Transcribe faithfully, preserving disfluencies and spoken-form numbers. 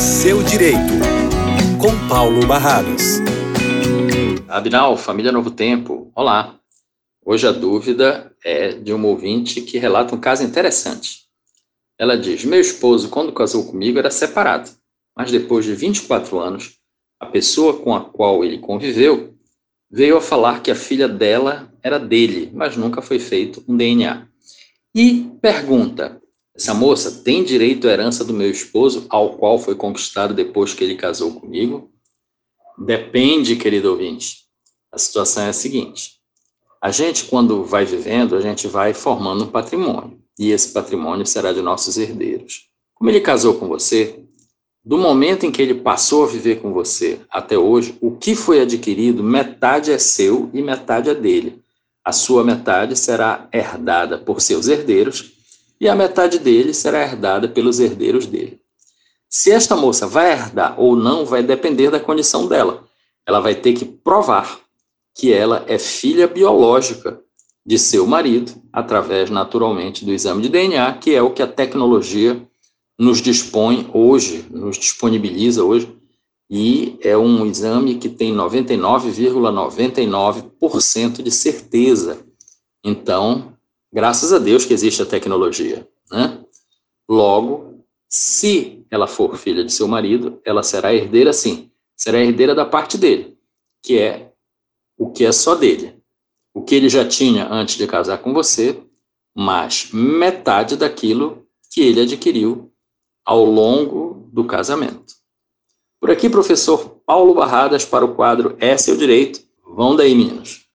Seu Direito, com Paulo Barradas. Abinal, família Novo Tempo, olá. Hoje a dúvida é de uma ouvinte que relata um caso interessante. Ela diz: meu esposo, quando casou comigo, era separado, mas depois de vinte e quatro anos, a pessoa com a qual ele conviveu veio a falar que a filha dela era dele, mas nunca foi feito um D N A. E pergunta: essa moça tem direito à herança do meu esposo, ao qual foi conquistado depois que ele casou comigo? Depende, querido ouvinte. A situação é a seguinte: a gente, quando vai vivendo, a gente vai formando um patrimônio, e esse patrimônio será de nossos herdeiros. Como ele casou com você, do momento em que ele passou a viver com você até hoje, o que foi adquirido, metade é seu e metade é dele. A sua metade será herdada por seus herdeiros e a metade dele será herdada pelos herdeiros dele. Se esta moça vai herdar ou não vai depender da condição dela. Ela vai ter que provar que ela é filha biológica de seu marido, através, naturalmente, do exame de D N A, que é o que a tecnologia nos dispõe hoje, nos disponibiliza hoje, e é um exame que tem noventa e nove vírgula noventa e nove por cento de certeza. Então, graças a Deus que existe a tecnologia, né? Logo, se ela for filha de seu marido, ela será herdeira, sim. Será herdeira da parte dele, que é o que é só dele. O que ele já tinha antes de casar com você, mas metade daquilo que ele adquiriu ao longo do casamento. Por aqui, professor Paulo Barradas, para o quadro É Seu Direito. Vão daí, meninos.